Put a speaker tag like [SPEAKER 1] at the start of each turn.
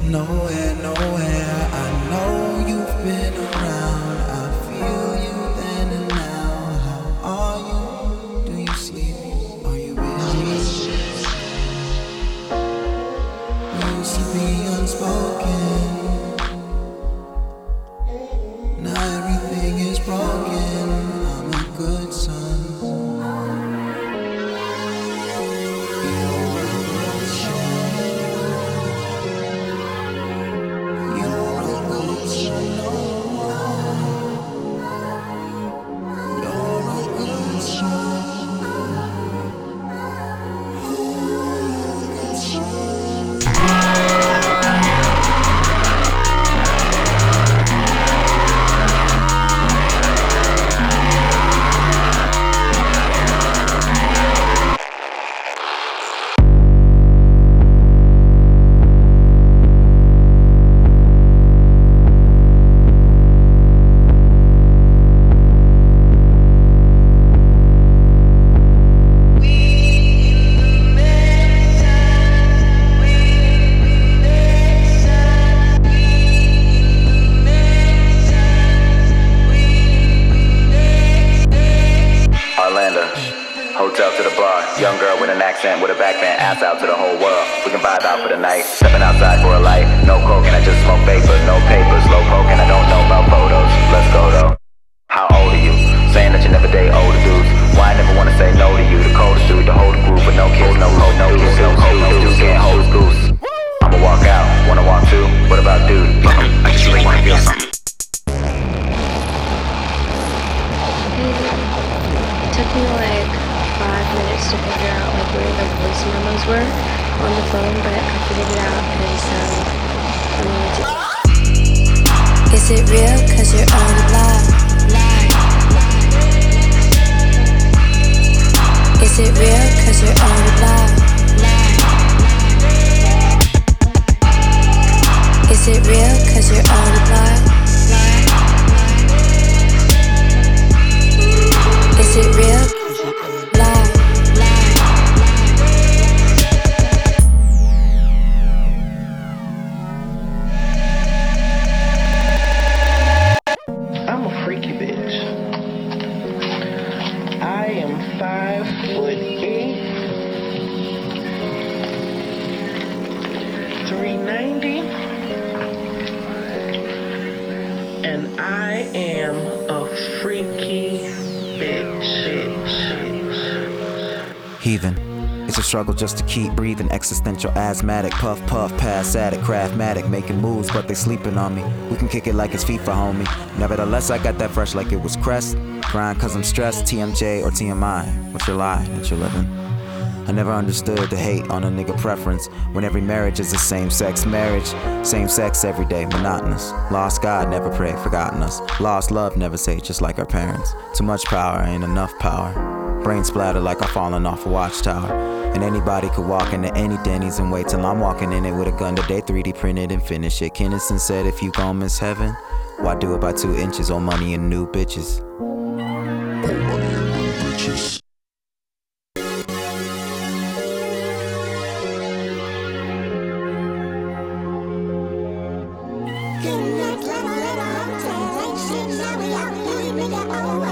[SPEAKER 1] Nowhere, nowhere. I know you've been around. I feel you then and now. How are you? Do you sleep? Are you busy? We used to be unspoken. Now everything is broken. I'm a good son.
[SPEAKER 2] Hotel to the bar, young girl with an accent, with a backband, ass out to the whole world. We can vibe out for the night, stepping outside for a light. No coke and I just smoke vapor, no paper, slow poking, I don't know about photos. Let's go though. How old are you? Saying that you never date older dudes. Why I never wanna say no to you? The coldest dude to hold a group, but no kids, no hope, no kids, no hope, no dude can't hold his goose. I'ma walk out, wanna walk too. What about dude? Fuck 'em, I just really wanna feel something.
[SPEAKER 3] It took me like 5 minutes to figure out like where the voice memos were on the phone, but I figured it out, and so I'm gonna do it.
[SPEAKER 4] Is it real? 'Cause you're on live. Is it real? 'Cause you're on live. Is it real? 'Cause you're on live. Is it real? Live.
[SPEAKER 5] I'm a freaky bitch. I am 5'8", 390, and I am a freaky bitch.
[SPEAKER 1] Heathen. It's a struggle just to keep breathing. Existential asthmatic, puff puff, pass addict, craftmatic, making moves, but they sleeping on me. We can kick it like it's FIFA, homie. Nevertheless, I got that fresh like it was Crest. Grind 'cause I'm stressed, TMJ or TMI. What's your lie that you're living? I never understood the hate on a nigga preference when every marriage is a same-sex marriage. Same sex every day, monotonous. Lost God, never pray, forgotten us. Lost love, never say, just like our parents. Too much power, ain't enough power. Brain splatter like I'm falling off a watchtower. And anybody could walk into any Denny's and wait till I'm walking in it with a gun today, 3D printed and finish it. Kinnison said if you gon' miss heaven, why do it by 2 inches? Old money and new bitches.
[SPEAKER 6] Old money and new bitches.
[SPEAKER 7] Good luck, little, little, hotel. Ain't shit, now we out, we make it over.